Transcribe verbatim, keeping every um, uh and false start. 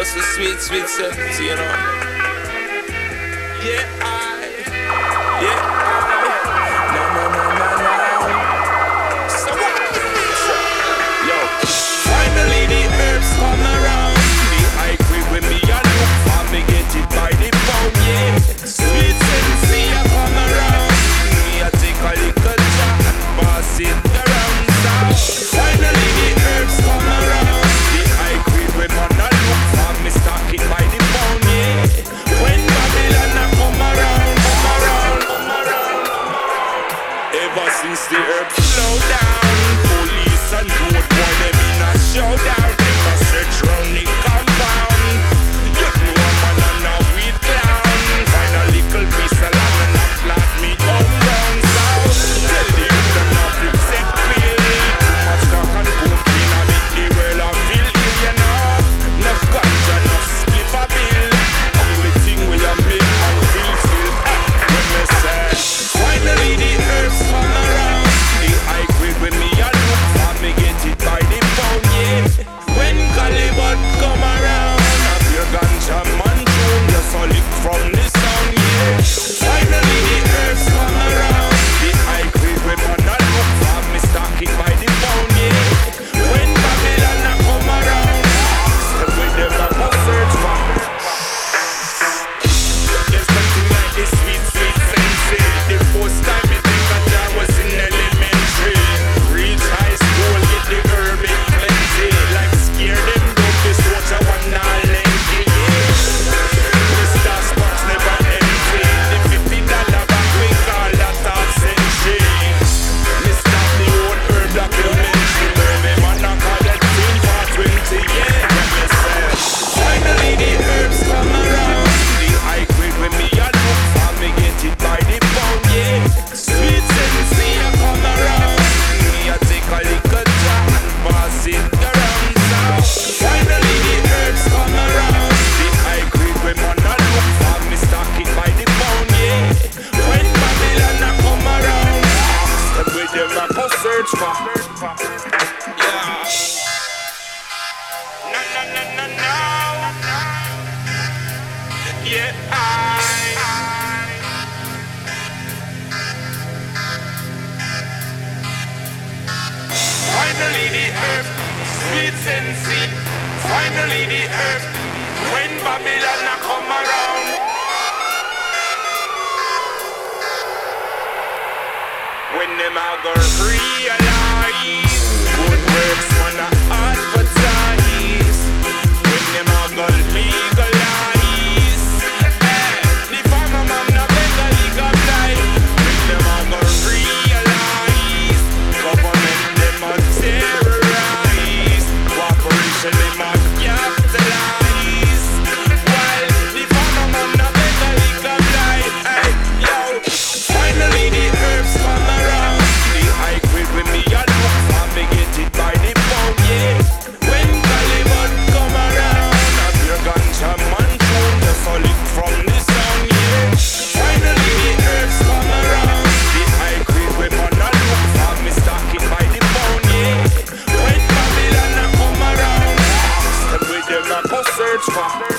Just a sweet, sweet sense, you know. Yeah, I, yeah, I. No, no, no, no, no. So what? So, yo, finally the herbs come around. The high grade with me, I look for me, get it by the pound, yeah. Sweet sense, I come around. Me, I take a little jar and pass it around. So, finally the herbs come around. The high grade with man, I look for me, stock it by the pound, yeah. When Babylon a come around, come around, come around. Ever since the herbs slow down, police and road boy them in a showdown. Them a search round the compound. You know a man and a weed clown. Find a little piece of land and a flat me come down south. Tell the herbs them not flip set pill. Too much cock and boom clean and make the world a feel ill, you know. Enough ganja, enough skip a bill. Only thing we a make and feel feel. When me say, finally the herbs come around. The high grade when me a look for me get it by the pound, yeah. When Caliban come around, have your ganja man tune, just a lick from the sound, yeah. Finally the herbs come around. The high grade when man a look for me stock it by the pound, yeah. When Babylon a come around, step with them a go search for. There's nothing like this sweet, sweet sensei. The first time me think that I was in elementary. Reach high school, get the herb in plenty. Like scare them down, this water one now lengthy, yeah. Mister Spots never empty. The fifty dollar back we call that half century. Mister the old herb documentary. Baby man I call that thing for twenty, yeah. Let me say, finally the herbs come around. The high grade when me a look for me get it by the pound, yeah. Sweet sensei a come around. Me a take a little jar and pass it around. So finally the herbs come around. The high grade when man a look for me stock it by the pound, yeah. When Babylon a come around, step with them a go search for. Yeah. No, no, no, no, no. Yeah, I. Finally the earth, sweet sensei. Finally the earth, when Babylon a come around. When them a go realize good works wanna advertise. When them a go legalize, eh, the farmer man no better legalize. When them a go realize government them a terrorize. Cooperation them a capitalize. While the farmer man no better legalize. Hey, yo, finally the herbs come around. The high grade when me a look for me get it by the pound, yeah. When Caliban come around, have your ganja man tune, just a lick from the sound, yeah. Finally the herbs come around. The high grade when man a look for me stock it by the pound, yeah. When Babylon a come around, step with them a go search for.